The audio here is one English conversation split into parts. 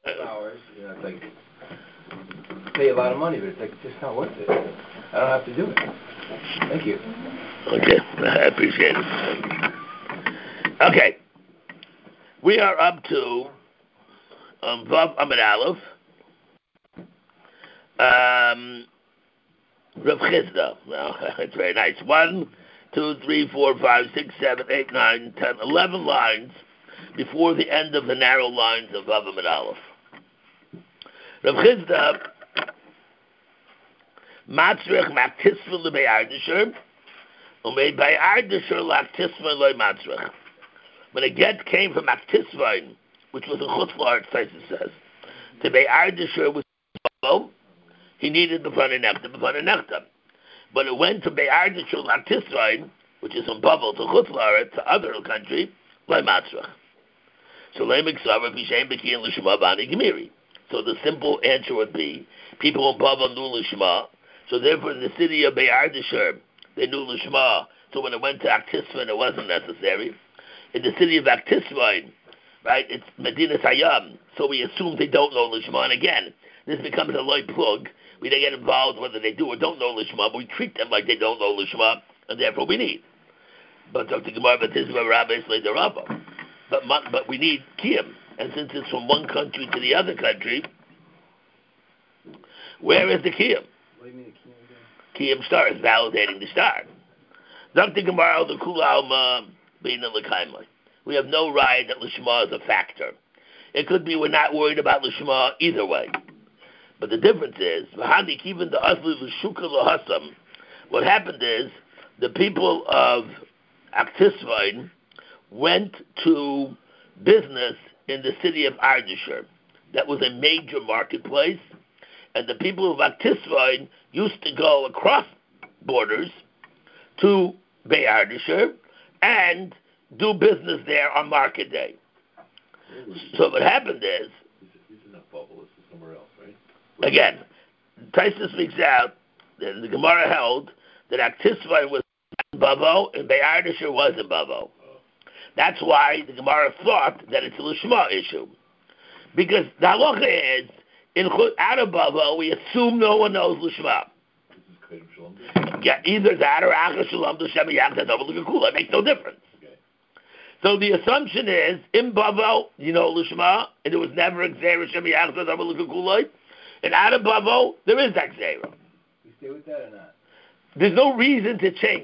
hours, it's like pay a lot of money, but it's like just not worth it. I don't have to do it. Thank you. Okay, I appreciate it. Okay, we are up to Vav Amid Aleph. Rav Chisda. Well, it's very nice. 1, 2, 3, 4, 5, 6, 7, 8, 9, 10, 11 lines before the end of the narrow lines of Vav Amid Aleph. Rav Chisda, Matzrich Maktisva leBe'ardisher, Umei Be'ardisher Laktisva loy Matzrich. When a get came from Maktisvain, which was a Chutz La'aretz, Taisus says, to Be'ardisher, which was he needed the B'fanei Nechta. But it went to Be'ardisher Laktisvain, which is from Bavel to Chutz La'aretz, to other country, loy Matzrich. So Le'miksav Pishem B'kiyin L'Shema B'ani Gemiri. So the simple answer would be, people in Bavel knew L'Shema, so therefore in the city of Be'ardisher, they knew L'Shema, so when it went to Aktisvain, it wasn't necessary. In the city of Aktisvain, right, it's Medina Sayyam, so we assume they don't know L'Shema, and again, this becomes a light plug. We don't get involved whether they do or don't know L'Shema, but we treat them like they don't know L'Shema, and therefore we need. But Dr. Gemara B'tizva Rabbi Slater Rabba. But we need Kiyam. And since it's from one country to the other country, where is the Kiyam? What do you mean the Kiyam again? Kiyam star is validating the star. Dr. Gemara, the Kula Alma, being in L'Kaimai. We have no right that L'Shema is a factor. It could be we're not worried about L'Shema either way. But the difference is, even the Asli L'Shuka L'Hasam, what happened is, the people of Aktisvain went to business in the city of Ardisher. That was a major marketplace, and the people of Aktisvain used to go across borders to Be'ardisher and do business there on market day. So what happened is, this is not Bavel, this is somewhere else, right? Again, Taisus speaks out that the Gemara held that Aktisvain was in Bavel and Be'ardisher was in Bavel. That's why the Gemara thought that it's a L'Shema issue. Because the halacha is, out of Bavel, we assume no one knows L'Shema. This is Kedem Shalom. Yeah, either that or Achas Shalom D'Shem Yachzad Over L'Kekula. It makes no difference. Okay. So the assumption is, in Bavel, you know L'Shema, and there was never Xera Shem Yachzad Over L'Kekula. And out of Bavel, there is that Xera. You stay with that or not? There's no reason to change.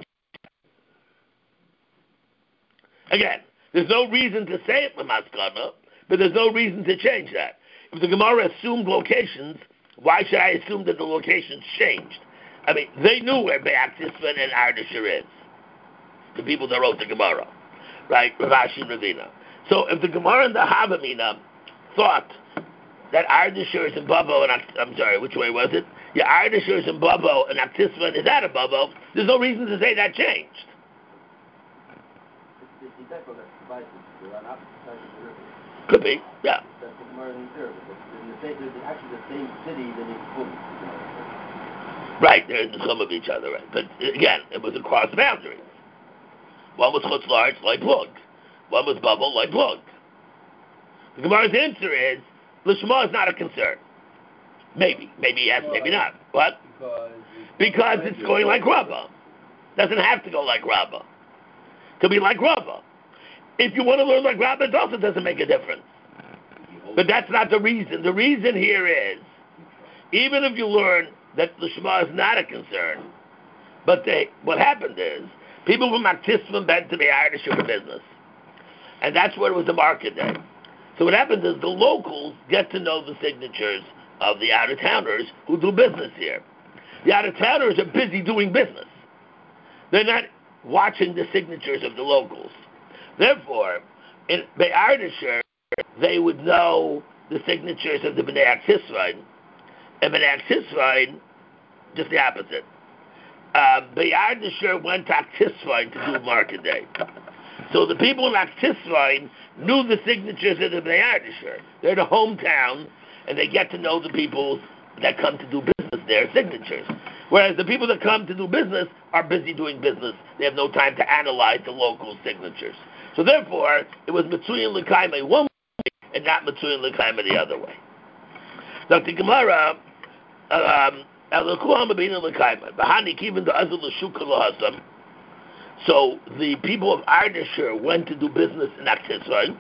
Again, there's no reason to say it Lamaskana, but there's no reason to change that. If the Gemara assumed locations, why should I assume that the locations changed? I mean, they knew where Be'aktisvan and Ardisher is. The people that wrote the Gemara, right? Ravashi and Ravina. So if the Gemara and the Havamina thought that Ardisher is in Bavo, and I'm sorry, which way was it? Yeah, Ardisher is in Bavo and Aktisvan is out of Bavo, there's no reason to say that changed. Could be, yeah. Right, they're in the sum of each other, right? But again, it was across boundaries. One was Chutz La'aretz, like Plug. One was Bubble, like Plug. The Gemara's answer is, L'Shema is not a concern. Maybe yes, maybe not. What? Because it's going like Rabbah. Doesn't have to go like Rabbah. To be like Rabbah. If you want to learn like Rabbah, it also doesn't make a difference. But that's not the reason. The reason here is, even if you learn that the Shema is not a concern, but what happened is, people from Aktisvan went to the Irish for business. And that's where it was the market day. So what happens is, the locals get to know the signatures of the out-of-towners who do business here. The out-of-towners are busy doing business. They're not watching the signatures of the locals. Therefore, in Be'ardisher, they would know the signatures of the B'nai Aktisvain. And B'nai Aktisvain, just the opposite. Be'ardisher went to Aktisvain to do market day. So the people in Aktisvain knew the signatures of the Be'ardisher. They're the hometown, and they get to know the people that come to do business, their signatures. Whereas the people that come to do business are busy doing business. They have no time to analyze the local signatures. So therefore, it was Mitzuyin L'Kaima one way and not Mitzuyin L'Kaima the other way. Dr. Gemara, so the people of Ardashir went to do business in Aktisrain.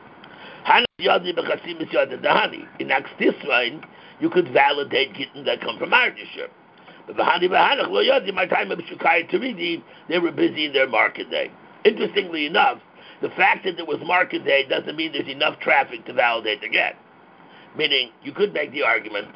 In Aktisrain, you could validate getting that come from Ardashir. But they were busy in their market day. Interestingly enough, the fact that there was market day doesn't mean there's enough traffic to validate the get. Meaning, you could make the argument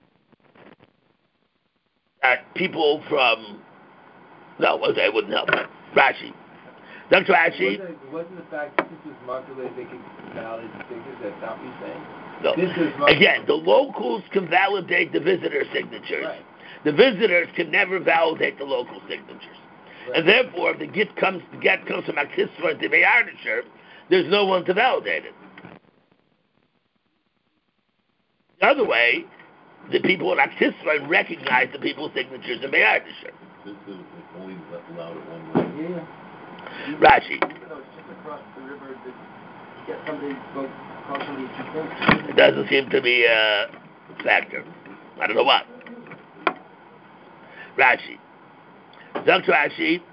that people from... No, okay, it wouldn't help. Rashi. Dr. Rashi... Wasn't the fact that this was market day they could validate the signatures? That's not what you're saying? No. Again, the locals can validate the visitor signatures. Right. The visitors can never validate the local signatures. Right. And therefore, if the get comes from Aktisra to Beyardisher, there's no one to validate it. The other way, the people in Aktisra recognize the people's signatures in Beyardisher. This is only allowed at one way. Yeah. Rashi. Even though it's just across the river, to get somebody to go across somebody to think. It doesn't seem to be a factor. I don't know what. Rashi. Dr. Rashi.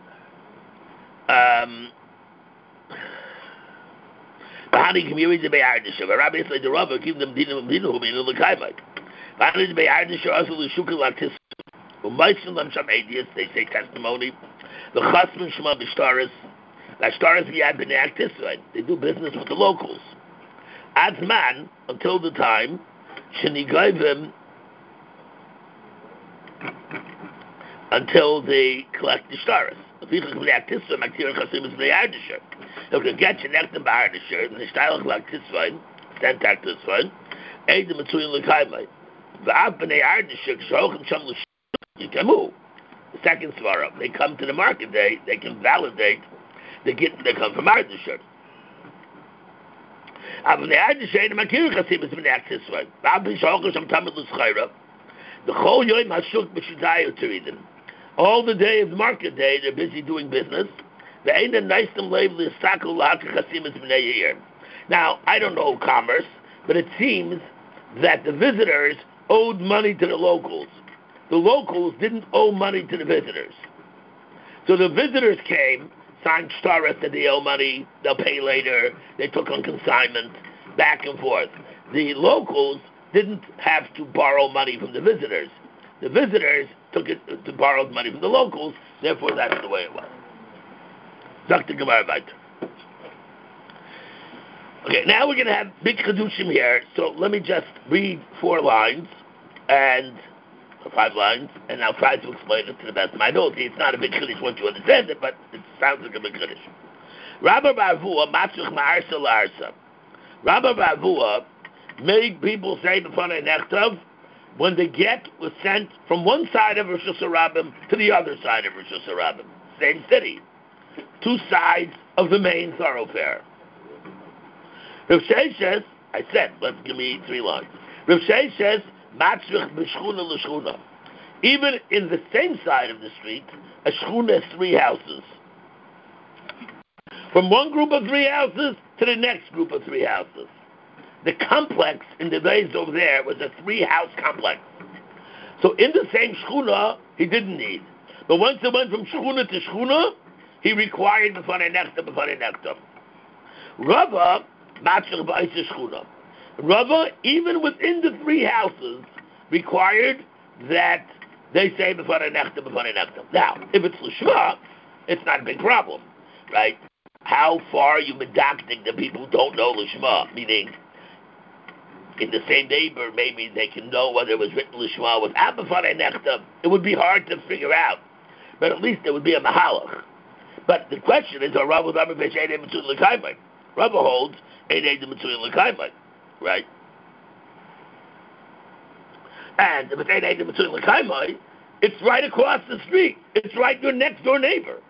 Bahani community to Beyardisher. Rabbi said the Rabbi keep them dinner who be in the Kaimai. Bahani to Beyardisher also the Shukal Aktis. They say testimony. The Chasman Shema Bishtaris. Bishtaris Biyad B'nei Aktisrain. They do business with the locals. Adman, until the time, Shenigayvim, until they collect the Shtaris. If you can get Aktisrain, Aktir Chasim is B'nei Ardisher. If you get Shenektim B'Ardisher, the Shtaris Aktisrain, sent Aktisrain, Eid the Metzuyin L'Kaimai. V'av B'nei Ardisher, K'shochim Sham L'Shtaris. The second svara, they come to the market day, they can validate they come from Ardashir. All the day of market day, they're busy doing business. Now, I don't know commerce, but it seems that the visitors owed money to the locals. The locals didn't owe money to the visitors. So the visitors came, signed shtaris that they owe money, they'll pay later, they took on consignment, back and forth. The locals didn't have to borrow money from the visitors. The visitors took it to borrow money from the locals, therefore that's the way it was. Dr. Gemara weiter. Okay, now we're going to have big chedushim here, so let me just read 4 lines, and 5 lines, and I'll try to explain it to the best of my ability. It's not a big chiddush once you understand it, but it sounds like a big chiddush. Rabba Bavua matzuch ma'arsa la'arsa. Rabba Bavua made people say before nechtav when the get was sent from one side of Rosh Hashanah to the other side of Rosh Hashanah. Same city. 2 sides of the main thoroughfare. Rav Shai says, I said, let's give me 3 lines. Rav Shai says, even in the same side of the street, a shchuna has 3 houses. From one group of 3 houses to the next group of 3 houses. The complex in the days over there was a 3-house complex. So in the same shchuna, he didn't need. But once it went from shchuna to shchuna, he required b'fanei nektam. Rava, matchel b'ayis shchuna. Rava, even within the 3 houses, required that they say b'fanei nektam. Now, if it's l'shma, it's not a big problem, right? How far are you medacting the people who don't know l'shma? Meaning, in the same neighbor, maybe they can know whether it was written l'shma without b'fanei nektam. It would be hard to figure out, but at least there would be a mahalach. But the question is, Rava holds right? And if it's right across the street. It's right your next door neighbor.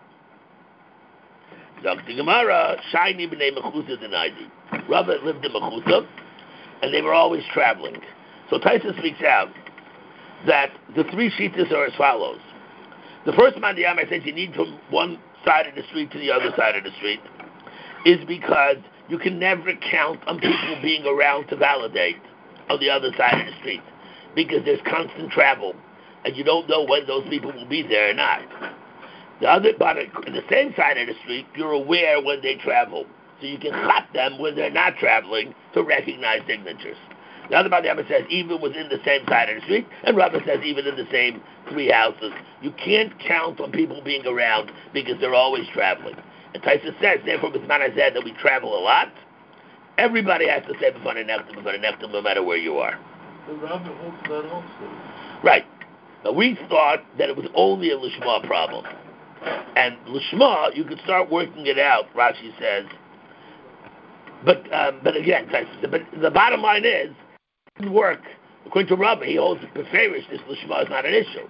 Dr. Gemara, Shiny b'nei Mechusa denaidi. Rava lived in Mechusa, and they were always traveling. So Taisa speaks out that the 3 shitas are as follows. The first mandiyam I said you need from one side of the street to the other side of the street is because you can never count on people being around to validate on the other side of the street. because there's constant travel, and you don't know when those people will be there or not. The other, but on the same side of the street, you're aware when they travel, so you can chop them when they're not traveling to recognize signatures. The other Bali Yama says even within the same side of the street, and Rava says even in the same three houses. You can't count on people being around because they're always traveling. And Taisa says, therefore, Bisman has said that we travel a lot. Everybody has to say B'fan Nechtam, no matter where you are. The Rava holds that also. Right. But we thought that it was only a Lishma problem. And Lishma, you could start working it out, Rashi says. But again, but the bottom line is, it didn't work. According to Rava, he holds the Beferish, this Lishma is not an issue.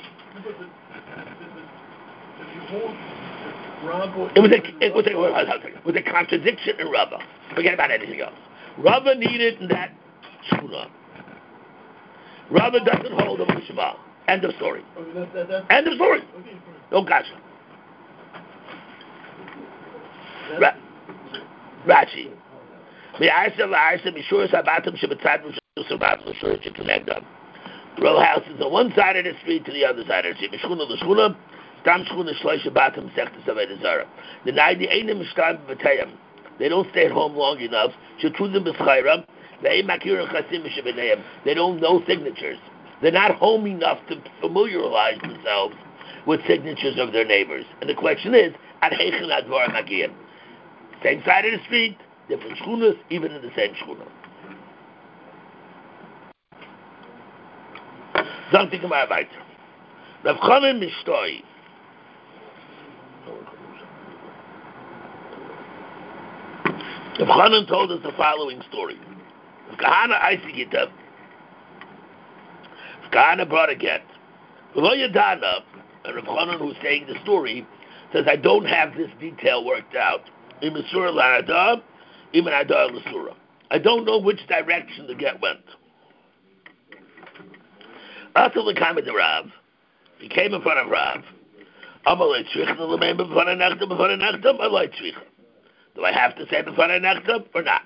It was a contradiction in Rava. Forget about anything else. Rava needed that Shuna. Rava doesn't hold of Lishma. End of story. End of story. No gotcha. Rashi. Row houses on one side of the street to the other side of the street. They don't stay at home long enough. They don't know signatures. They're not home enough to familiarize themselves with signatures of their neighbors. And the question is, same side of the street, different shchunas, even in the same shchuna. Something about weiter. Rav Chanan Mishtoi. Rav Chanan told us the following story. Rav Kahana Aisigita. Rav Kahana brought a get. V'lo Yadana, and Rav Chanan, who's saying the story, says, I don't have this detail worked out. I don't know which direction the get went. After the time of the Rav, he came in front of Rav. Do I have to say b'fanei nechtam or not?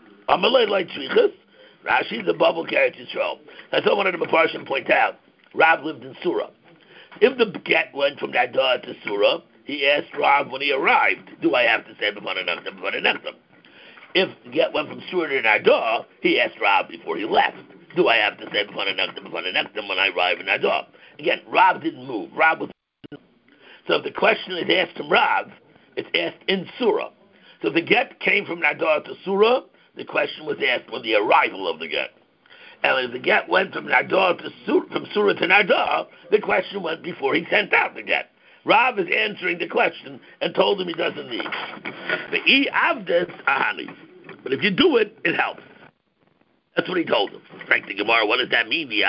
Rashi, the bubble carries Yisrael. That's what one of the Mepharshim point out. Rav lived in Surah. If the get went from Nadah to Surah, he asked Rav when he arrived, do I have to say b'fanei nechtam? If the get went from Surah to Nadah, he asked Rav before he left, do I have to say b'fanei nechtam when I arrive in Nadah? Again, Rav didn't move. Rav was. So if the question is asked from Rav, it's asked in Surah. So if the get came from Nadah to Surah, the question was asked when the arrival of the get. And if the get went from Nadah to from Surah to Nadah, the question went before he sent out the get. Rav is answering the question and told him he doesn't need. But if you do it, it helps. That's what he told him. Frank the Gemara, what does that mean? You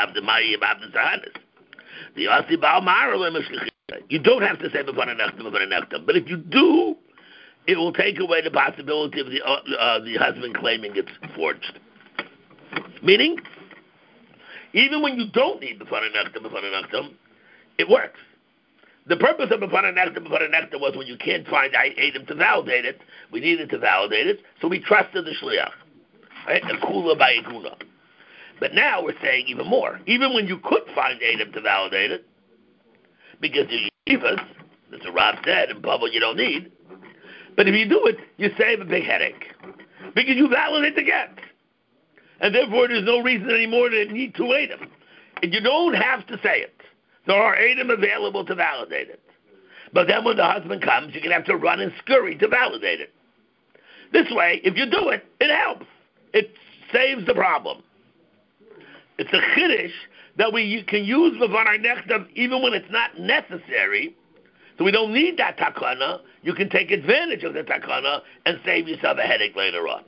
don't have to say b'fanei nechtam, but if you do, it will take away the possibility of the husband claiming it's forged. Meaning, even when you don't need b'fanei nechtam, it works. The purpose of b'fanei nechtam was when you can't find Adam to validate it, we needed to validate it, so we trusted the shliach. Right? The kula by iguna. But now we're saying even more. Even when you could find Adam to validate it, because you yeshivas, that's what Rav said, in bubble you don't need. But if you do it, you save a big headache. Because you validate the get. And therefore there's no reason anymore to need two Adam. And you don't have to say it. There are Adam available to validate it. But then when the husband comes, you're going to have to run and scurry to validate it. This way, if you do it, it helps. It saves the problem. It's a chiddush that we can use b'fanei nechtam even when it's not necessary. So we don't need that takana. You can take advantage of the takana and save yourself a headache later on.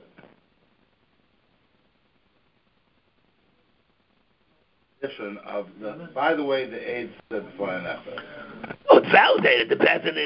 By the way, the aid said b'fanei nechtam. Oh, it's validated. The peasant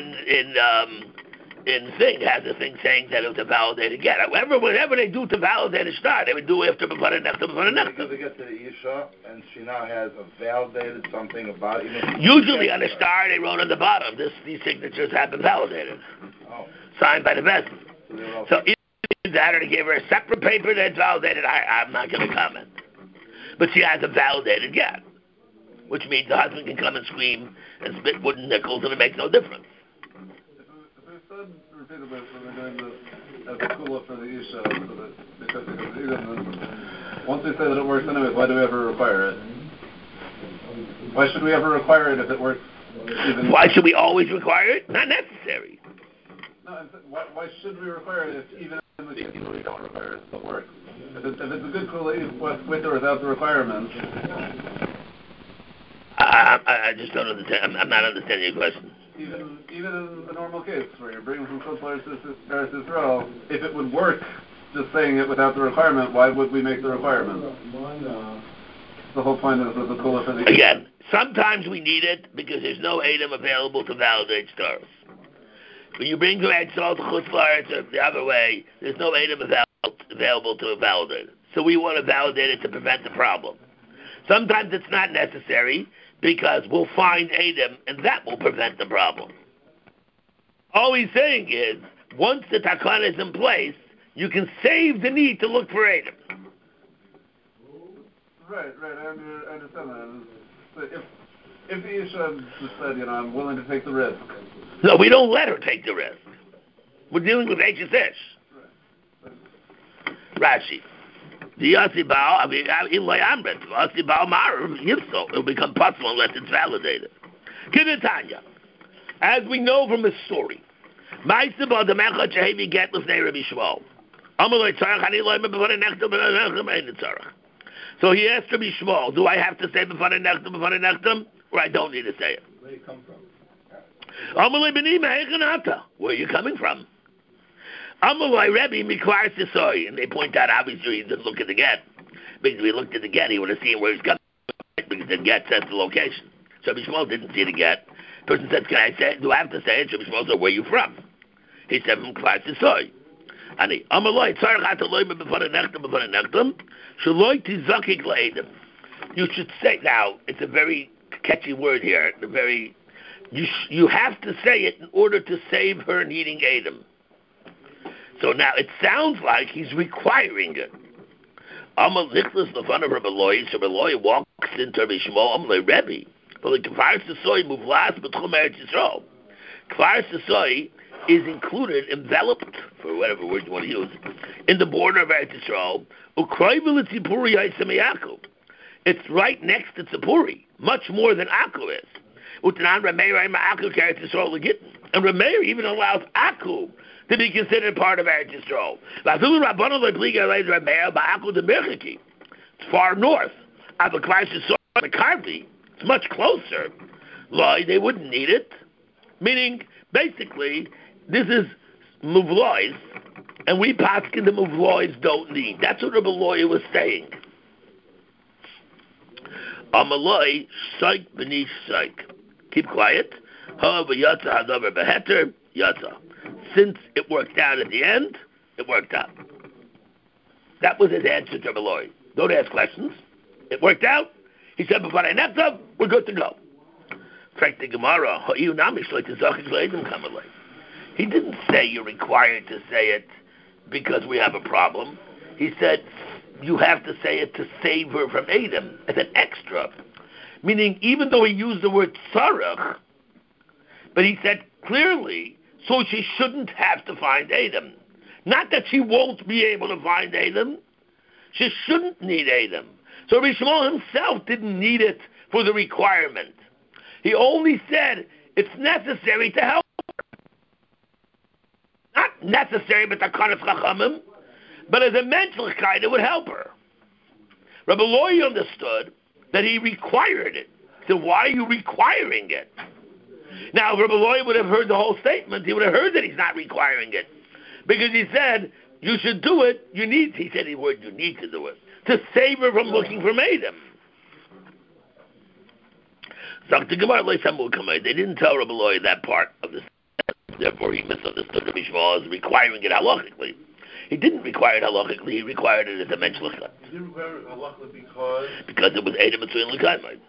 in thing has a thing saying that it was a validated get. Whatever they do to validate a star, they would do after b'fanei nechtam. Because they get to the Isha, and she now has a validated something about it. Usually on a star, they wrote on the bottom, these signatures have been validated. Signed by the peasant. So either that or they gave her a separate paper that's validated, I'm not going to comment. But she has a validated get, which means the husband can come and scream and spit wooden nickels, and it makes no difference. If we said repeatedly that we're doing this as a kula for the isha, so that because of the once we say that it works anyways, why do we ever require it? Why should we ever require it if it works? Why should we always require it? Not necessary. No, why should we require it if even in the case when we don't require it, it works? If it's a good kula with or without the requirements. I just don't understand. I'm not understanding your question. Even in the normal case where you're bringing from Chutz Eretz Yisrael, if it would work, just saying it without the requirement, why would we make the requirement? The whole point is the kula for the... Again, sometimes we need it because there's no item available to validate stars. When you bring from Eretz Yisrael to Chutz La'aretz or the other way, there's no item available to validate it. So we want to validate it to prevent the problem. Sometimes it's not necessary because we'll find Adam and that will prevent the problem. All he's saying is, once the takana is in place, you can save the need to look for Adam. Right, I understand that. So if the Isha just said, I'm willing to take the risk. No, we don't let her take the risk. We're dealing with H's Ish. Right. Rashi. The Yossi Baal, Yossi Baal Mar, it'll become possible unless it's validated. Kinetanya. As we know from the story, so he asked Rabbi Shmuel, do I have to say before nechtam, or I don't need to say it? Where do you come from? Where are you coming from? Amalai Rebbe requires to soy, and they point out obviously he didn't look at the get. Because if he looked at the get, he would have seen where he's coming from, because the get says the location. So Rabbi Shmuel didn't see the get. The person said, can I say it? Do I have to say it? Rabbi Shmuel said, where are you from? He said, from Kvar Sisoy. And he, Amalai, Tzarech Ataloy before the nechtam, Shaloi Tizakik La'edim. You should say, now, it's a very catchy word here, you have to say it in order to save her needing Adam. So now it sounds like he's requiring it. Amal Nicholas Lefana Rabbi Loy, so Rabbi Loy walks into Rabbi Shmuel, Amal Rebbe. But the Kvar Sisoy Muvlas B'Tchum Eretz Yisrael. Kvar Sisoy is included, enveloped, for whatever word you want to use, in the border of Eretz Yisrael. Ukroivil Tzipuri Yisem Yaakov. It's right next to Tzipuri, much more than Akku is. Utanan Rameir Ma'akku Eretz Yisrael Legittin. And Rameir even allows Akku to be considered part of Eretz Yisrael. It's far north. It's much closer. They wouldn't need it. Meaning, basically, this is Muvlois, and we paskin the Muvlois don't need. That's what Rabbi Loy was saying. Amaloi, Saik B'nish Saik. Keep quiet. However, Yatza Hadavar Beheter, Yatza. Since it worked out at the end, it worked out. That was his answer to Beloy. Don't ask questions. It worked out. He said, before I next up, we're good to go. Frank the Gemara, he didn't say you're required to say it because we have a problem. He said, you have to say it to save her from Adam as an extra. Meaning, even though he used the word tzarech, but he said clearly, so she shouldn't have to find Adam. Not that she won't be able to find Adam. She shouldn't need Adam. So Rabbi Shmuel himself didn't need it for the requirement. He only said it's necessary to help her. Not necessary, but takanas chachamim, but as a menschlichkeit, it would help her. Rabbi Loy understood that he required it. So why are you requiring it? Now, if Rabbi Loy would have heard the whole statement, he would have heard that he's not requiring it. Because he said, you should do it, he said the word, you need to do it, to save her from looking for Adam. They didn't tell Rabbi Loy that part of the statement, therefore he misunderstood Rabbi Shmuel as requiring it halachically. He didn't require it halachically, he required it as a menschlichkeit. Did he require it halachically because? Because it was Adam Mitzvah L'Kaimai.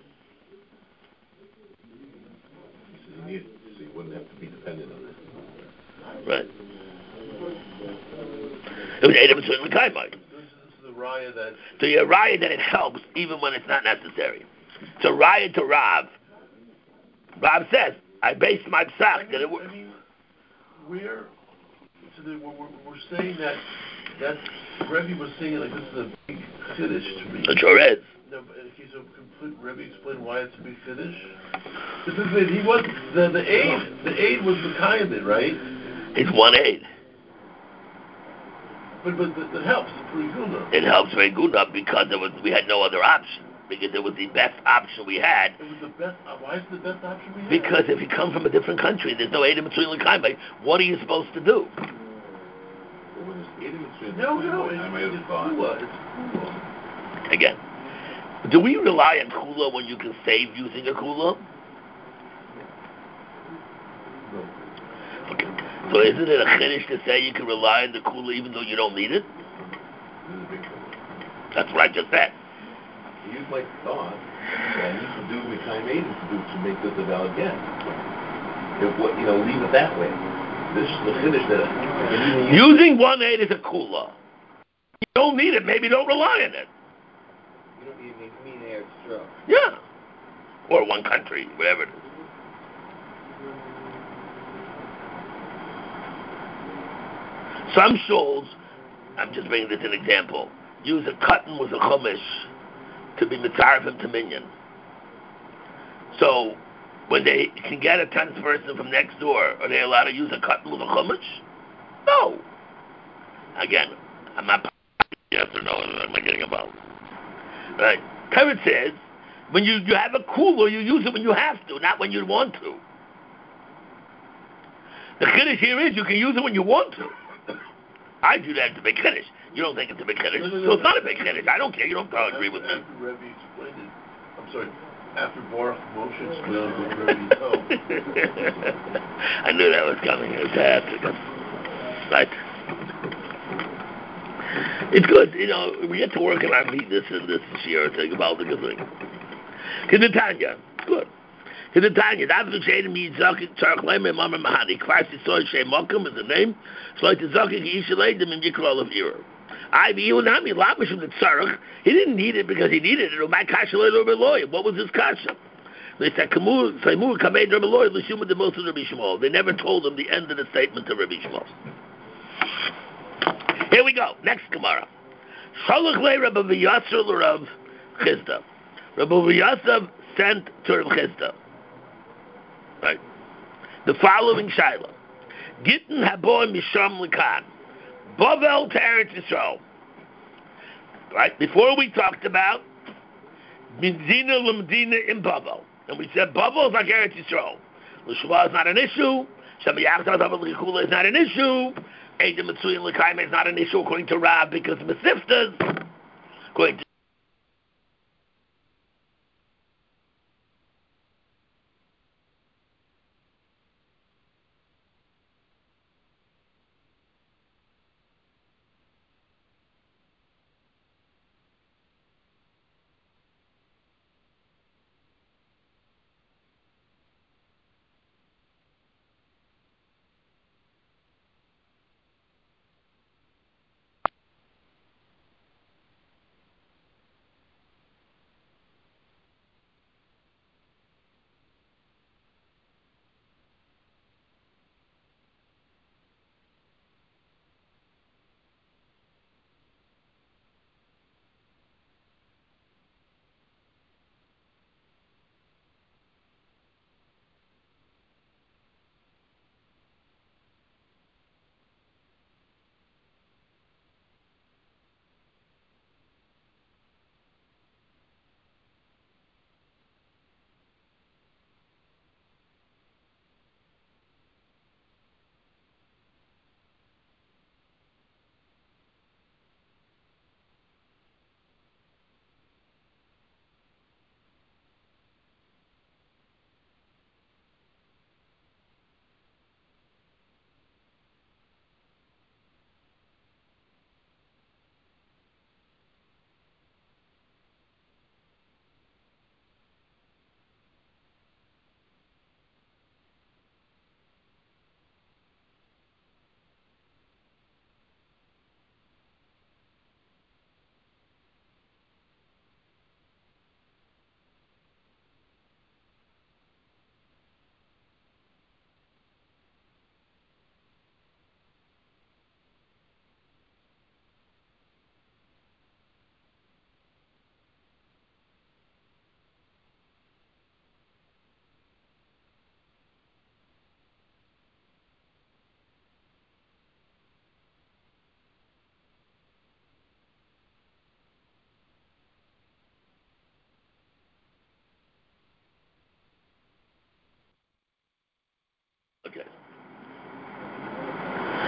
So you wouldn't have to be dependent on that. Right. It was Adam Mitzvah L'Kaimai. This is the raya that. So you're raya that it helps even when it's not necessary. So raya to Rav. Rav says, I based my psak that it works. I mean, we're saying that Rebbe was saying like this is a big chiddush to me. It sure is. No, okay, so could Rebbe explain why it's a big chiddush? Because he was the aid was Mekayim, right? It's one aid. But it helps for Iguna. It helps Reguna because we had no other option. Because it was the best option we had. It was the best. Why is it the best option we had? Because if you come from a different country, there's no aid in between L'Kaimai. What are you supposed to do? No, it's Kula. It's Kula. Again, do we rely on Kula when you can save using a Kula? Okay. So isn't it a chiddush to say you can rely on the Kula even though you don't need it? That's what I just said. You'd like thought that you could do Mekayim Aid to make this a valid get. Leave it that way. This is the chiddush that using one aid is a Kula. You don't need it, maybe don't rely on it. You don't need me there, it's true. Yeah. Or one country, whatever it is. Some shuls, I'm just bringing this as an example, use a cotton with a chumash to be mitzarefim to minyan. So, when they can get a 10th person from next door, are they allowed to use a cotton with a chumash? No. Again, I'm not yes or no, I'm not getting involved. Right? Kevin says, when you have a cooler, you use it when you have to, not when you want to. The chiddush here is you can use it when you want to. I do that to big chiddush. You don't think it's a big chiddush, so it's not a big chiddush. I don't care. You don't agree with me. After Rebbe explained it, I'm sorry. After Baruch Moshe explained it, what Rebbe told. I knew that was coming. It was fantastic. Right. It's good. We get to work on our meetness in this year. Think about the good thing. Kedetanya. Good. Kedetanya. That's the shade of me. Tzarech Leimer Mama Mahani. Kvarsi Soy Shem Mokum is the name. Sloy Tzarech Yishalei Dem in Yikral of Yer. I be you and I mean Lavish from the Tzarech. He didn't need it because he needed it. My kasha loy. What was his kasha? They said Kamur Saimur Kamed Rabbi Loy Lishuma the most of Rabbi Shmuel. They never told him the end of the statement of Rabbi Shmuel. Here we go. Next Gemara. Shalach le Rabbi V'Yasser l'Rav Chisda. Rabbi V'Yasser sent to Rav Chisda. Right. The following Shaila. Gittin haboy misham l'kan. Bavel to Eretz Yisrael. Right. Before we talked about Minzina l'Medina in Bavel. And we said Bavel is like Eretz Yisrael. L'Shua is not an issue. Shem Yachtar L'Chula is not an issue. Eidem Mitzui and L'Kaim is not an issue according to Rab because Mesiftas, according to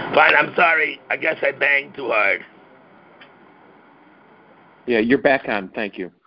Fine, I'm sorry. I guess I banged too hard. Yeah, you're back on. Thank you.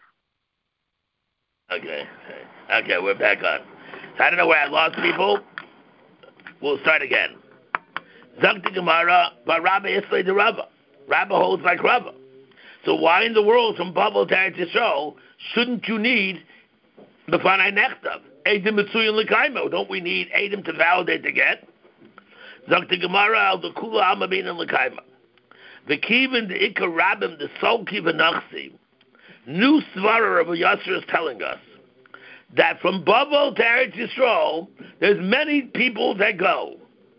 Okay, we're back on. So I don't know where I lost people. We'll start again. Zakti Gemara, but Rabbi Islay the Rava. Rabbi holds like Rava. So why in the world from Babel to Eretz Yisrael shouldn't you need the Fanai Nechtav? Eidim Mitzuyin L'Kaimo. Don't we need Eidim to validate the get? Zakti Gemara al the Kula Almabin and L'Kaimo. The Kivin, the Ikar Rabbim, the Sol Kivin Nachsi. New Svara of Yasser is telling us that from Babel to Eretz Yisrael, there's many people that go.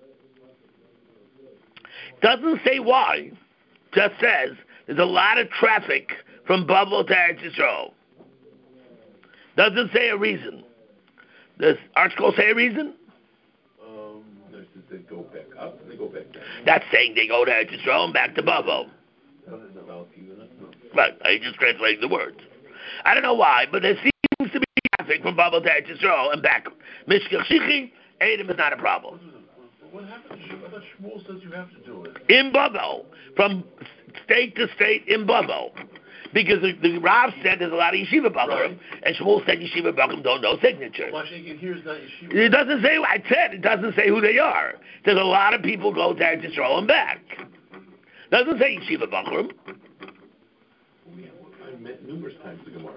Doesn't say why, just says there's a lot of traffic from Babel to Eretz Yisrael. Doesn't say a reason. Does article say a reason? They go back up and they go back down. That's saying they go to Eretz Yisrael and back to Babel. Right, I just translated the words. I don't know why, but there seems to be traffic from Babel to Eretz Yisrael and back. Mishkach Shichi, Edom is not a problem. What happened to Shmuel? I thought Shmuel says you have to do it. In Babel, from state to state in Babel. Because the Rav said there's a lot of yeshiva bachurim, right. And Shmuel said yeshiva bachurim don't know signatures. Here's not yeshiva. It doesn't say. I said it doesn't say who they are. There's a lot of people go to Eretz Yisrael and back. Doesn't say yeshiva bachurim. I met numerous times the Gemara.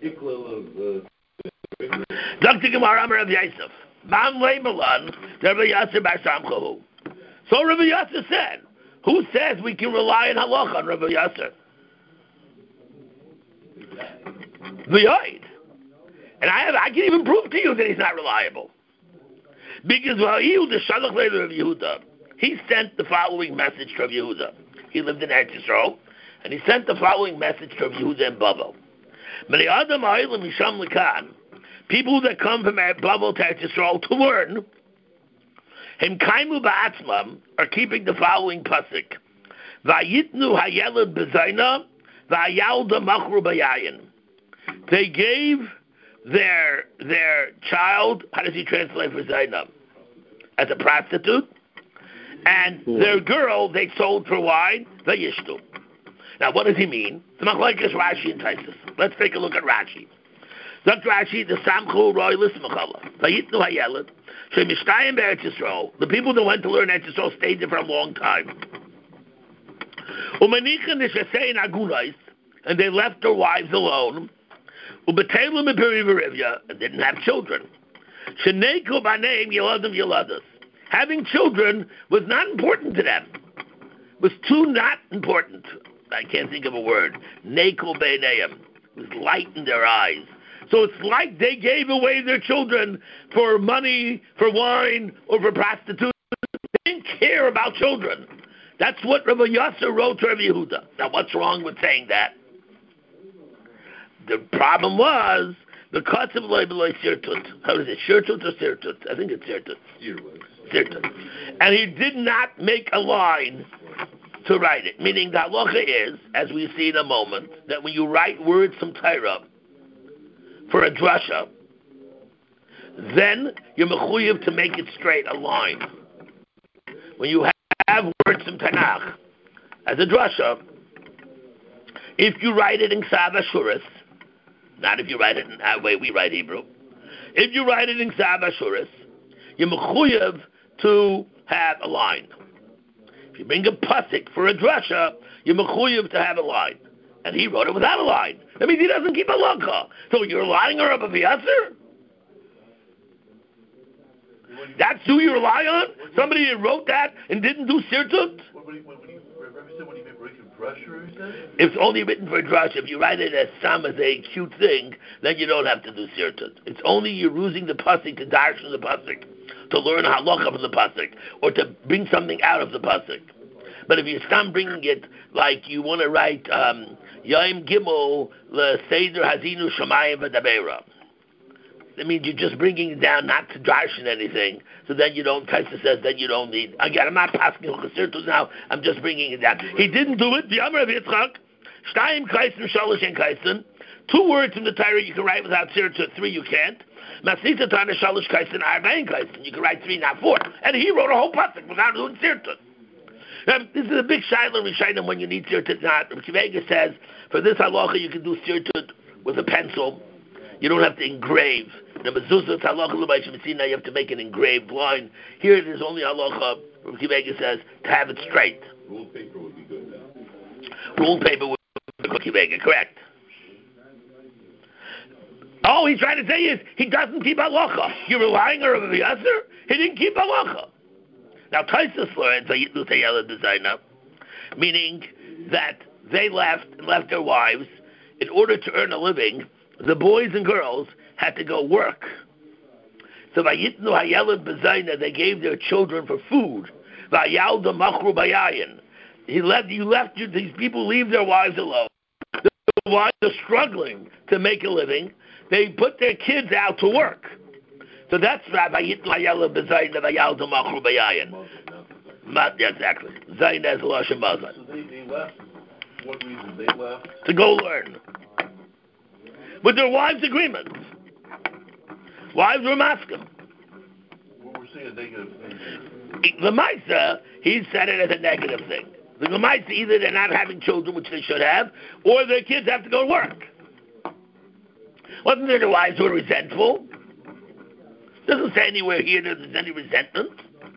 Dr. Gemara Amar Rav Yosef. Man Leimelan, Rabbi Yasser Bar Samchahu. So Rabbi Yasser said, who says we can rely on halacha on Rabbi Yasser? V'yoid. And I can even prove to you that he's not reliable. Because the Shalach later of Yehuda, he sent the following message to Rav Yehuda. He lived in Eretz Yisrael, and he sent the following message to Rav Yehuda and Babel. People that come from Babel to Eretz Yisrael to learn, Him kaimu ba'atzmam are keeping the following pasuk: Vayitnu hayelad b'zayna v'ayalda machru bayayin. They gave their child. How does he translate for Zainab? As a prostitute, and their girl they sold for wine. Vayishtu. Now, what does he mean? The machlokes Rashi and Taisus. Let's take a look at Rashi. Zok Rashi, the Samchu Roy Lismachala. Vayitnu hayelad. Shemishtayim be'Eretz Yisrael. The people that went to learn Eretz Yisrael stayed there for a long time. Umanichan nishasein agunais, and they left their wives alone. Ubatelim b'perivarivya, and didn't have children. Sheneiku b'neim yeladim yeladas. Having children was not important to them. Was too not important. I can't think of a word. Neiku b'neim. It was light in their eyes. So it's like they gave away their children for money, for wine, or for prostitution. They didn't care about children. That's what Rabbi Yasser wrote to Rabbi Yehuda. Now, what's wrong with saying that? The problem was the Katzav Loy Sirtut. How is it? Shirtut or Sirtut? I think it's Sirtut. Sirtut. And he did not make a line to write it. Meaning the halacha is, as we see in a moment, that when you write words from Torah for a drasha, then you're mechuyev to make it straight, a line. When you have words from Tanakh as a drasha, if you write it in Ksav Ashuris, not if you write it in that way we write Hebrew, if you write it in Ksav Ashuris, you're mechuyev to have a line. If you bring a pasuk for a drasha, you're mechuyev to have a line. And he wrote it without a line. That means he doesn't keep a halacha. So you're lying on Rabbi Yasser? That's who you rely on? Somebody who wrote that and didn't do sirtut? When you break a drush, or you said? It's only written for a drush. If you write it as some as a cute thing, then you don't have to do sirtut. It's only you're using the pasuk to dash from the pasuk, to learn halacha from the pasuk, or to bring something out of the pasuk. But if you start bringing it like you want to write Yom Gimel Le Seder Hazinu Shamayim V'Dabeira, that means you're just bringing it down, not to darshan anything. So then you don't. Kaisa says then you don't need. Again, I'm not passing chasirtus now. I'm just bringing it down. He didn't do it. The Amar of Yitzchak, Shtayim Kaisen Shalosh and Kaisen. 2 words from the Torah you can write without sirtut. 3 you can't. Masita Tana Shalosh Kaisen Arbain Kaisen. You can write 3, not 4. And he wrote a whole pasuk without doing sirtut. This is a big shiloh Rishonim when you need sirtut not. Rabbi Akiva says, for this halacha you can do sirtut with a pencil. You don't have to engrave. The mezuzah, it's halacha l'mayshim now you have to make an engraved line. Here it is only halacha, Rabbi Akiva says, to have it straight. Ruled paper would be good then. Ruled paper would be Rabbi Akiva, correct. All he's trying to say is, he doesn't keep halacha. You're relying on Rabbi Yasser? He didn't keep halacha. Now, Taisus learns, meaning that they left their wives in order to earn a living. The boys and girls had to go work. So Vayitnu Hayelad B'Zayna, they gave their children for food. Vayalda Machru Bayayin. These people leave their wives alone. The wives are struggling to make a living. They put their kids out to work. So that's Vayitnu Hayelad B'Zayna Vayalda Machru Bayayin. Yeah, exactly. Zayin as Lashon Mazan. So they left. What reason they left? To go learn. With their wives' agreements. Wives were masking. Well, we're seeing a negative thing. The Maisa, he said it as a negative thing. The Maisa, either they're not having children, which they should have, or their kids have to go to work. Wasn't there the wives who were resentful? Doesn't say anywhere here that there's any resentment.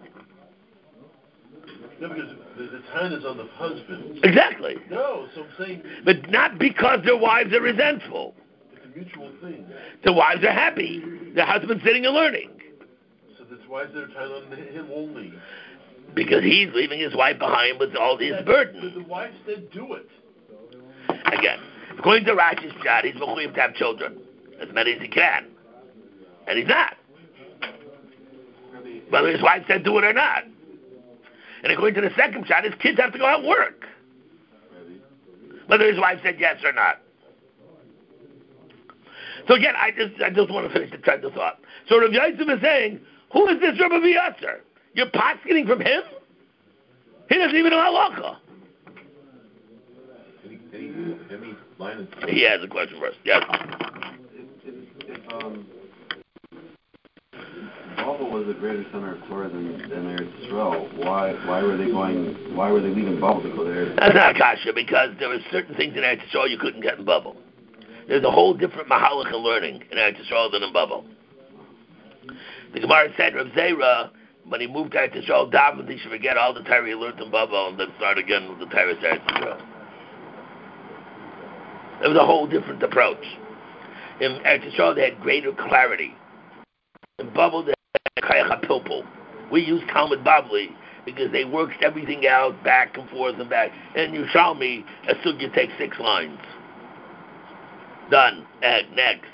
No, because the time is on the husband. Exactly. No, so I'm saying... But not because their wives are resentful. It's a mutual thing. The wives are happy. The husband's sitting and learning. So that's why is there time on him only? Because he's leaving his wife behind with all his burden. But the wife said do it. Again, according to Rashi's shot, he's mechuyev to have children. As many as he can. And he's not. Whether his wife said do it or not. And according to the second shot, his kids have to go out and work. Whether his wife said yes or not. So again, I just want to finish the trend of thought. So Rav Yosef is saying, who is this Rabbi Yasser? You're posketing from him? He doesn't even know halacha. Any line He has a question first. Yes. If Babel was a greater center of Torah than Eretz Yisrael, why were they leaving Babel to go there? That's not kasha, because there were certain things in Eretz Yisrael you couldn't get in Babel. There's a whole different mahalach in learning in Eretz Yisrael than in Babel. The Gemara said Rav Zera, when he moved to Eretz Yisrael, davened he should forget all the Torah he learned in Babel and then start again with the Torah Eretz Yisrael. There was a whole different approach. In Eretz Yisrael, they had greater clarity. In Babel, they had Kayach HaPilpul. We use Talmud Bavli because they worked everything out back and forth and back. And Yerushalmi, a sugya takes 6 lines. Done. Next.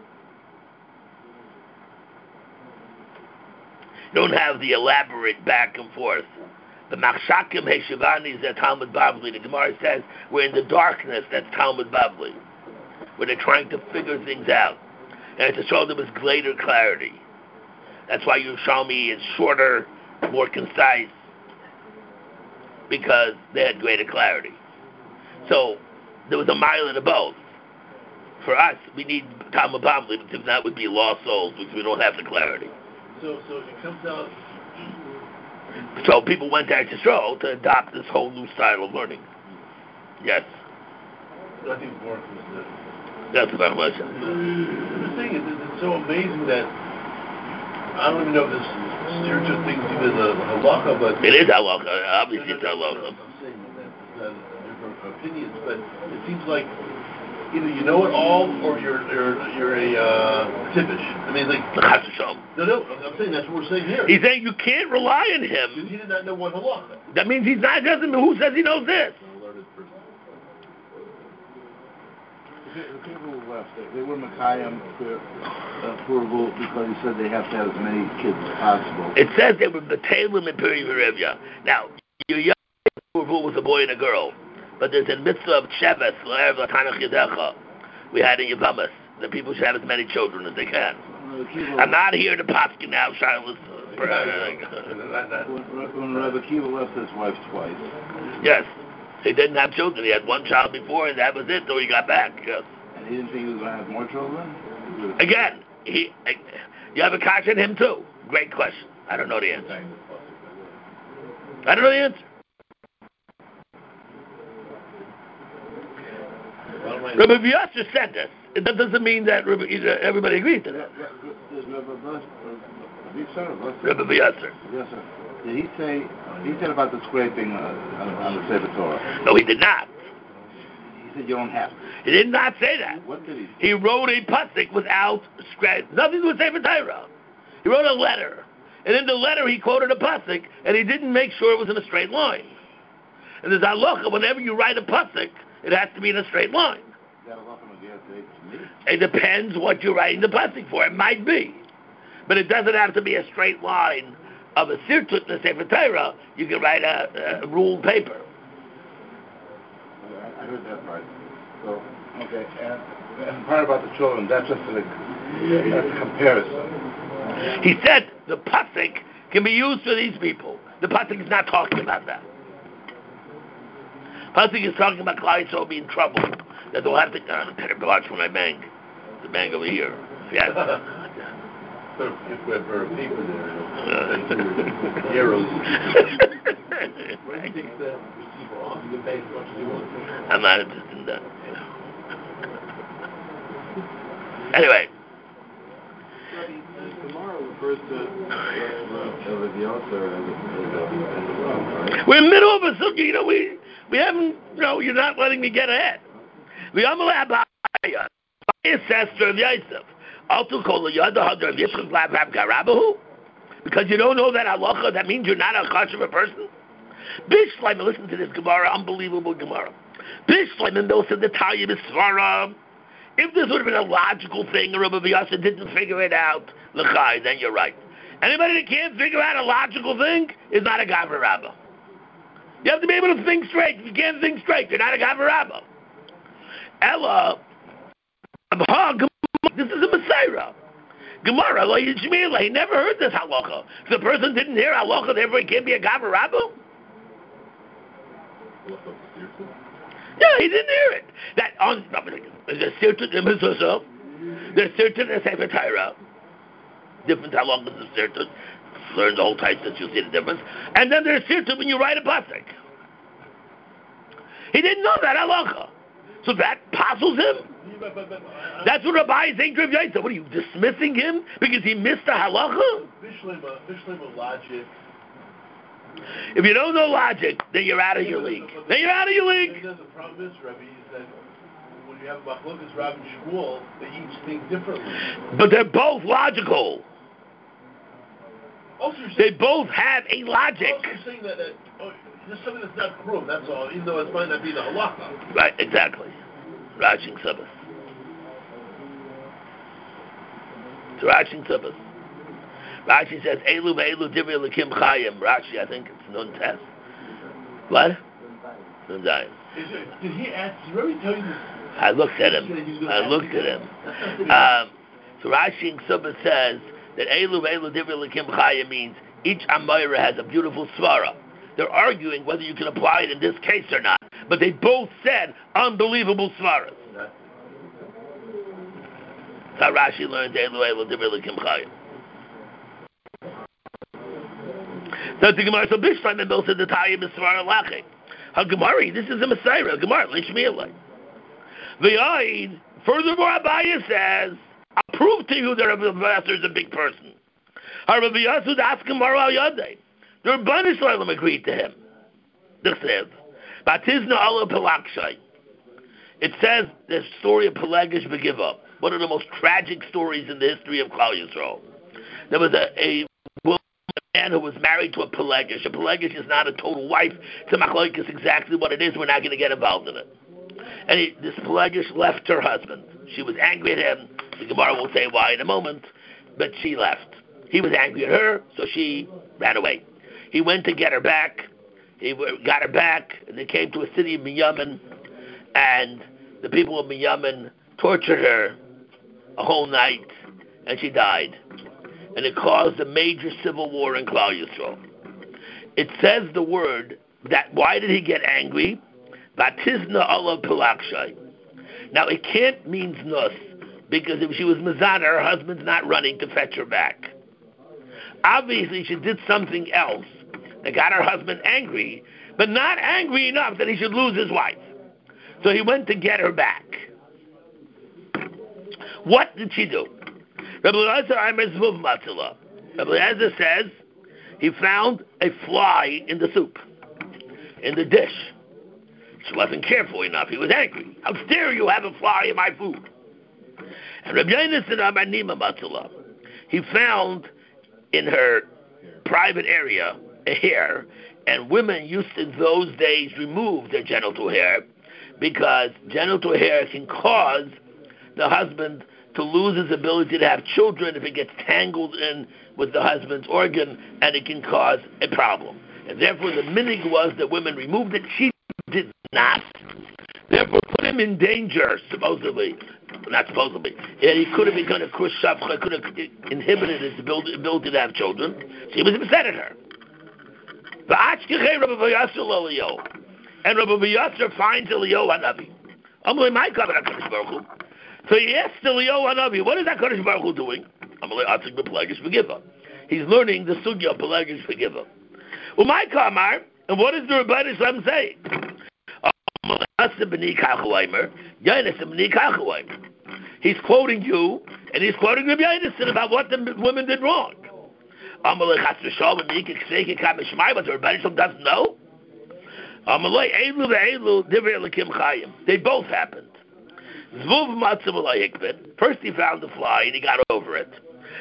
You don't have the elaborate back and forth. The Machshakim Heshivani is that Talmud Bavli. The Gemara says we're in the darkness. That's Talmud Bavli, where they're trying to figure things out. And to show there was greater clarity. That's why Yerushalmi is shorter, more concise, because they had greater clarity. So there was a mile in the both. For us, we need Talmud Bavli, because if not, would be lost souls, because we don't have the clarity. So it comes out... So people went to Eretz Yisrael to adopt this whole new style of learning. Yes. I think Baruch was That's about much. the thing is, it's so amazing that I don't even know if this spiritual thing is even a halacha, but... It is halacha. Obviously it's halacha. I'm saying that it's not different opinions, but it seems like either you know it all or you're a tibish. I mean, like... No, I'm saying that's what we're saying here. He's saying you can't rely on him. He did not know one halacha. That means he's not, who says he knows this? The people who left, they were Mekayim approval because he said they have to have as many kids as possible. It says they were B'Teilim and Peri Verevya. Now, your young approval was a boy and a girl, but there's a mitzvah of Sheves, L'Erev L'Tanach Yedecha, we had in Yavamas, that people should have as many children as they can. I'm not here to poskin now, Shiloh. When Rabbi Akiva left his wife twice. Yes. He didn't have children. He had one child before, and that was it till he got back. Yes. And he didn't think he was going to have more children? Again, you have a catch on him too. Great question. I don't know the answer. Rabbi Yasser said this. That doesn't mean that everybody agreed to that. Rabbi Yasser. Did he said about the scraping on the Sefer Torah? No, he did not. He said you don't have to. He did not say that. What did he say? He wrote a pasuk without scratch. Nothing to do with Sefer Torah. He wrote a letter. And in the letter he quoted a pasuk, and he didn't make sure it was in a straight line. And there's halacha, whenever you write a pasuk, it has to be in a straight line. It depends what you're writing the pasuk for. It might be. But it doesn't have to be a straight line of a sirtut in the Sefer Torah. You can write a ruled paper. I heard that part. So, okay, and the part about the children, that's just that's a comparison. He said the pasuk can be used for these people. The pasuk is not talking about that. Pasuk is talking about Klal Yisrael being in trouble. That they'll have to better watch when I bang. The bang over here. Yeah. If we have our paper there, arrows. When he takes the receiver off, you can bang as much as you want. I'm not interested in that. Anyway. Tomorrow refers to Rabbi Yasser as We're in the middle of a sukkah. You know, we haven't. You're not letting me get ahead. We Abaya says to Rav Yosef, because you don't know that halacha, that means you're not a kosher person. Bishleim, listen to this Gemara, unbelievable Gemara. Bishleim, those in the Tayyib Svara. If this would have been a logical thing, and Rabbi Yosef didn't figure it out, l'chai, then you're right. Anybody that can't figure out a logical thing is not a Gavra Rabbah. You have to be able to think straight. If you can't think straight, you're not a Gavra Rabbah. Ella, this is a Messiah. Gemara, he never heard this halacha. If the person didn't hear halacha, therefore he can't be a Gavra Rabbah? Yeah, he didn't hear it. There's a certain mezuzah, there's certain Sefer Torah, different halachas of certain. Learn the whole type that you'll see the difference. And then there's certain when you write a pasuk. He didn't know that halacha. So that puzzles him. That's what Rabbi is saying to Rav Yosef. What are you dismissing him because he missed the halacha? Bishleim logic. If you don't know logic, then you're out of your league. Then you're out of your league. The problem is, Rabbi, is that when you have Machlokas, Rav and Shmuel, they each think differently. But they're both logical. Also, they both have a logic. Also, you're saying that there's something that's not proved, that's all, even though it might not be the halacha. Right, exactly. Rashi and Sabbath. It's Rashi and Sabbath. Rashi says, Elu ve'elu divrei Elokim chayim. Rashi, I think it's Nun Tes. What? Nun Zayin. Did he ask, did Rabbi tell you this? I looked at him. So Rashi and Sabbath says that Elu ve'elu divrei Elokim chayim means each Amayra has a beautiful svara. They're arguing whether you can apply it in this case or not. But they both said unbelievable svaras. That's how Rashi learned Elu ve'elu divrei Elokim chayim. So the Gemara, so Bishleim and Bill said the Tayyib is Svara Lache. HaGemari, this is a Messiah. Gemara, Lishmielai. V'yayin, furthermore, Abaya says, I'll prove to you that Rabbi Yasser is a big person. Rabbi Yasser asked Gemara al Yadei. The Rabban Yisraelim agreed to him. This says, Batizna Allah Pelakshai. It says the story of Pelagish Begiva, one of the most tragic stories in the history of Klal Yisrael. There was a man who was married to a Pelagish. A Pelagish is not a total wife. It's a machlokes is exactly what it is. We're not going to get involved in it. And this Pelagish left her husband. She was angry at him. The Gemara will say why in a moment. But she left. He was angry at her, so she ran away. He went to get her back. He got her back. And they came to a city of Minyamin. And the people of Minyamin tortured her a whole night. And she died. And it caused a major civil war in Klal Yisrael. It says the word that, why did he get angry? Batizna Allah Pelakshai. Now it can't mean nus, because if she was Mazana, her husband's not running to fetch her back. Obviously she did something else that got her husband angry, but not angry enough that he should lose his wife. So he went to get her back. What did she do? Rabbi Eliezer says he found a fly in the soup, in the dish. She wasn't careful enough. He was angry. How dare you have a fly in my food? And Rabbi Yonasan, he found in her private area a hair, and women used to those days remove their genital hair because genital hair can cause the husband to lose his ability to have children if it gets tangled in with the husband's organ, and it can cause a problem. And therefore the minig was that women removed it. She did not. Therefore put him in danger, supposedly. Not supposedly. He could have become a krushafcha, could have inhibited his ability to have children. She was upset at her. And Rabbi Yasser finds Eliyahu Hanavi. Amalei, my covenant, HaKadosh Baruch Hu. So he asked Eliyahu Hanavi, what is HaKadosh Baruch Hu doing? Amalei, Atzig B'Pelagish Forgiver. He's learning the sugya of Pelagish Forgiver. Umay Kamar, and what does the Rebbeinu Shalom say? He's quoting you, and he's quoting Rabbi Yonasan about what the women did wrong. What the Rebbeinu Shalom doesn't know? They both happened. First he found the fly and he got over it.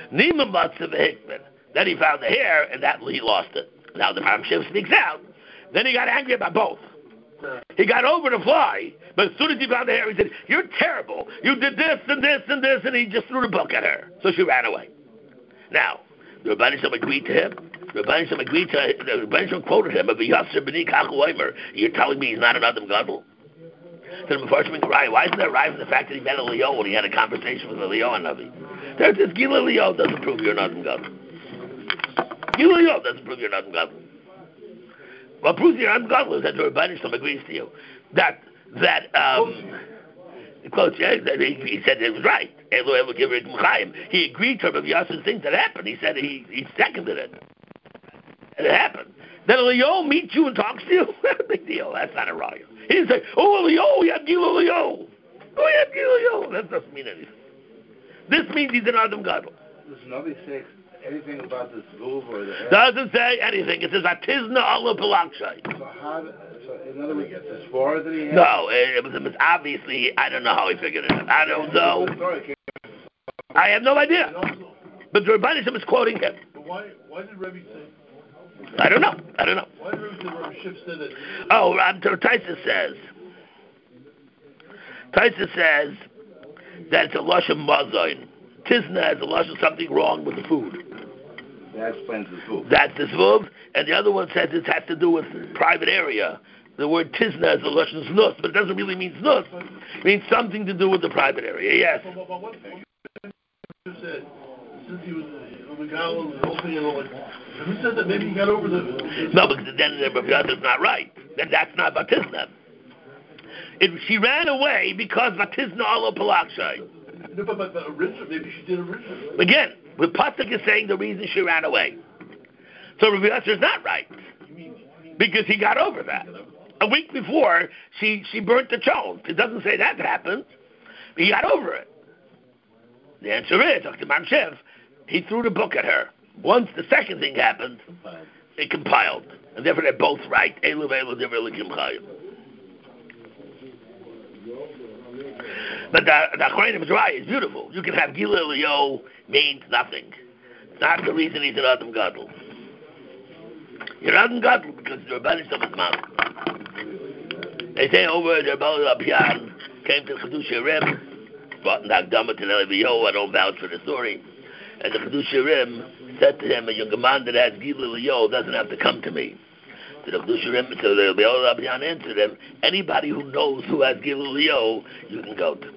Then he found the hair and that he lost it. Now the Maram Shev speaks out. Then he got angry about both. He got over the fly, but as soon as he found the hair, he said, "You're terrible. You did this and this and this," and he just threw the book at her. So she ran away. Now, the Rebbeinu Shalom agreed to him. The Rebbeinu Shalom quoted him, "You're telling me he's not an Adam Gadol?" Then before she why isn't there right from the fact that he met Eliyahu when he had a conversation with Eliyahu Hanavi? There's this Gil Eliyahu doesn't prove you're an Adam Gadol. Gil Eliyahu doesn't prove you're an Adam Gadol. What proves you're an Adam Gadol is that the Rebbeinu Shalom agrees to you. Quote, yeah, he said it was right. He agreed to Rabbi Yasser's things that happened. He said he seconded it. And it happened. Then Eliyahu meets you and talks to you. Big deal. That's not a riot. He didn't say, "Oh, Eliyahu, we have Gil Eliyahu. Oh, we have Gil Eliyahu." That doesn't mean anything. This means he's an Adam Gadol. Does nobody say anything about this move or the? Doesn't say anything. It says Atizna Allah Palakshay. So in other words, it's more than he had? No, it was obviously. I don't know how he figured it out. I don't know. I have no idea. But the Rebbeinu Shalom is quoting him. But why did Rebbe say? I don't know. Why did Rebbe Schiff say that? Oh, Taisa says that it's a lashon mazayin. Tizna is a lashon something wrong with the food. That explains the food. That's the food. And the other one says it has to do with private area. The word tizna is a lashon znus, but it doesn't really mean znus. It means something to do with the private area. Yes. But what you said, since he was Megal and the whole thing and all that, who said that maybe he got over the... No, because then the Rabbi Yasser is not right. Then that's not Batizna. She ran away because Batizna Allah Palakshay. No, but originally, maybe she did originally. Again, the Pasuk is saying the reason she ran away. So Rabbi Yasser is not right. Because he got over that. A week before, she burnt the chon. It doesn't say that happened. He got over it. The answer is, Dr. Manshev, he threw the book at her. Once the second thing happened, it compiled. And therefore they're both right. Elu ve'elu divrei l'kimchayim. But the Achrayim is right. It's beautiful. You can have Gil Eliyahu means nothing. It's not the reason he's an Adam Gadol. You're Adam Gadol because the Rebbeinu Shalom is mouth. They say over the Rebbeinu Abyan came to Chedush Yerim, brought in the Hakdama to Eliyahu. I don't vouch for the story. And the Chedush Yerim said to him, a young man that has Gil Eliyahu doesn't have to come to me. So the Chedush Yerim, so the Rebbeinu Abyan answered him, anybody who knows who has Gil Eliyahu, you can go to.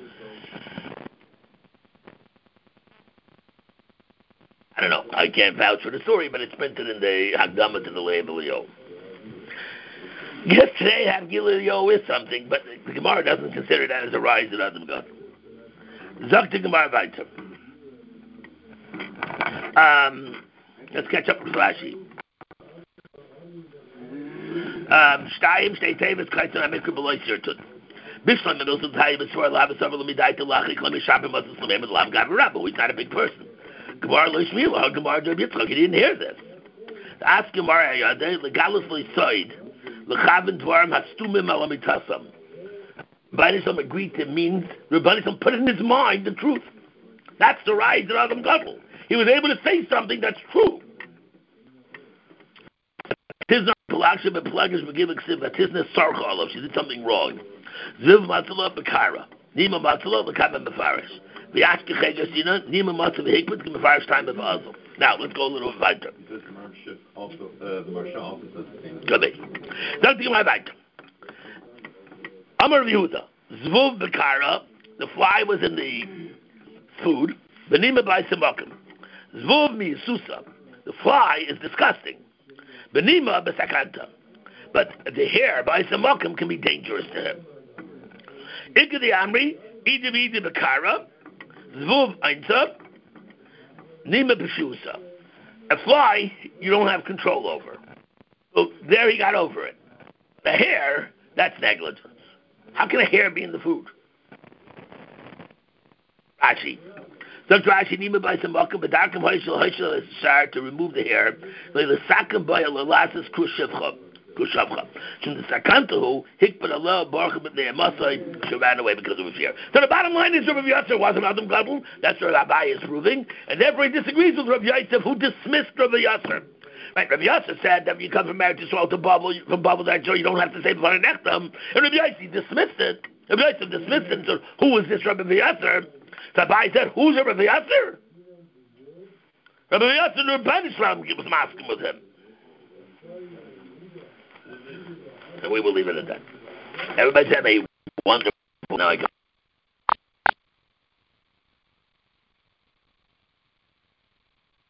I don't know. I can't vouch for the story, but it's printed in the Hakdama to the Leib Eliyahu. Yes, today have Gil Eliyahu is something, but the Gemara doesn't consider that as a rise in Adam God. Zok the Gemara weiter. Let's catch up with Rashi. Shtayim shtei tevis kaitzon hamikra b'loy sirtut. Bishlam and also tell you before lava several midai to lachi klami shabim was the name of the lam gabarabba. He's not a big person. Gemara lo shmila, Gemara Rabbi Yitzchak. He didn't hear this. Ask Gemara Yadei legalus lesoid lechavin dvarim hastumim alamitasam. Rabbanisam agreed to means Rabbanisam put in his mind the truth. That's the rise of Adam Gadol. He was able to say something that's true. Tizna Pelagsha Beplagish Begiv Ksiv Tizna Sarchalov. She did something wrong. Ziv Matzala Bekara. Nima Matzala Bekama Mefarish. V'yashke Chegasina. Nima Matzala Hikmet Mefarish time of Azul. Now let's go a little weiter. Because the Marsha also says the same. Good. Don't think my weiter. Amar Yehuda. Zvuv Bekara. The fly was in the food. Benima by Semakim. Zvuv mi Susa. The fly is disgusting. Benima besakanta. But the hair by Semakim can be dangerous to him. Ikadi Amri, Idi Bekara, Zvuv Einza, Nima Beshusa. A fly you don't have control over. So there he got over it. The hair, that's negligence. How can a hair be in the food? Rashi. So Rashi Nima by Semakim, Bedarkim Hoishel Shar to remove the hair, Le'Lasakam by Lalasas Krushevcha. From the Sakantahu, Hikpad Allah, Baruch B'nei Amasai, she ran away because of his fear. So the bottom line is Rabbi Yosef wasn't Adam Gadol. That's what Rabbi is proving. And therefore he disagrees with Rabbi Yosef, who dismissed Rabbi Yosef. Right, Rabbi Yosef said that when you come from Eretz Yisrael to Babel, from Babel to Eretz, you don't have to say B'vanei Nechtam. And Rabbi Yosef dismissed it. Rabbi Yosef dismissed it. So who is this Rabbi Yosef? So Rabbi said, who's Rabbi Yosef? Rabbi Yosef and Rabbi Islam was masking with him. And we will leave it at that. Everybody's having a wonderful night.